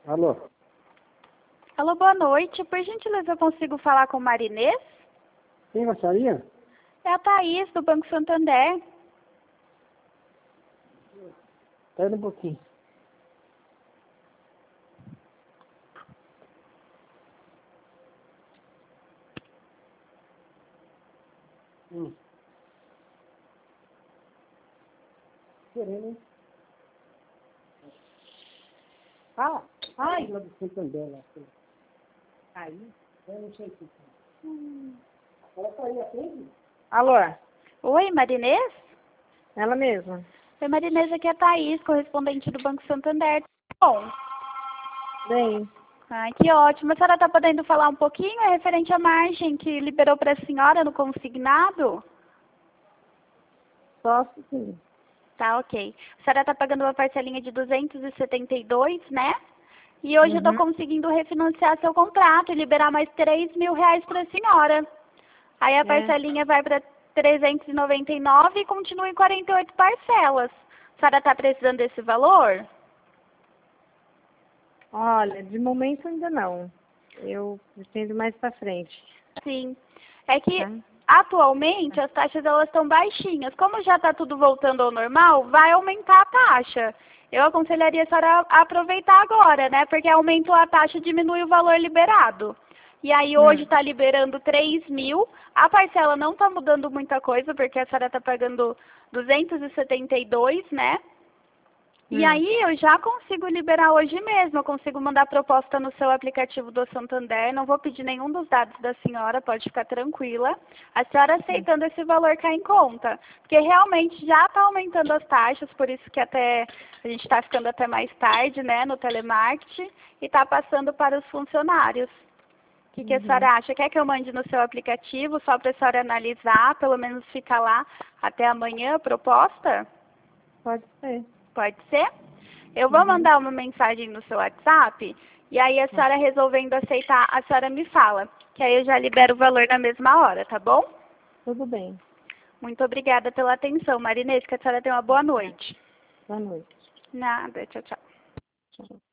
Alô? Alô, boa noite. Por gentileza, eu consigo falar com Marinês? Quem gostaria? É a Thaís, do Banco Santander. Espera um pouquinho. Querendo, hein? Ah, ai, lá do Santander, lá. Aí? Eu não sei o que. Ela tá aí, atende? Alô? Oi, Marinês? Ela mesma. Oi, Marinês, aqui é a Thaís, correspondente do Banco Santander. Bom, Bem, ai, que ótimo. A senhora está podendo falar um pouquinho? É referente à margem que liberou para a senhora no consignado? posso sim. Tá, ok. A senhora está pagando uma parcelinha de 272, né? E hoje eu estou conseguindo refinanciar seu contrato e liberar mais 3 mil reais para a senhora. Aí a parcelinha vai para 399 e continua em 48 parcelas. A senhora está precisando desse valor? Olha, de momento ainda não. Eu pretendo mais pra frente. Sim. É que Tá? atualmente as taxas elas estão baixinhas. Como já está tudo voltando ao normal, vai aumentar a taxa. Eu aconselharia a senhora a aproveitar agora, né? Porque aumentou a taxa, diminui o valor liberado. E aí hoje está liberando 3 mil. A parcela não está mudando muita coisa, porque a senhora está pagando 272, né? E aí eu já consigo liberar hoje mesmo, eu consigo mandar proposta no seu aplicativo do Santander, não vou pedir nenhum dos dados da senhora, pode ficar tranquila. A senhora aceitando esse valor cai em conta, porque realmente já está aumentando as taxas, por isso que até a gente está ficando até mais tarde, né, no telemarketing, e está passando para os funcionários. O que a senhora acha? Quer que eu mande no seu aplicativo só para a senhora analisar, pelo menos ficar lá até amanhã a proposta? Pode ser. Pode ser? Eu vou mandar uma mensagem no seu WhatsApp e aí a senhora resolvendo aceitar, a senhora me fala, que aí eu já libero o valor na mesma hora, tá bom? Tudo bem. Muito obrigada pela atenção, Marinês, que a senhora tenha uma boa noite. Boa noite. Nada, tchau, tchau. Tchau.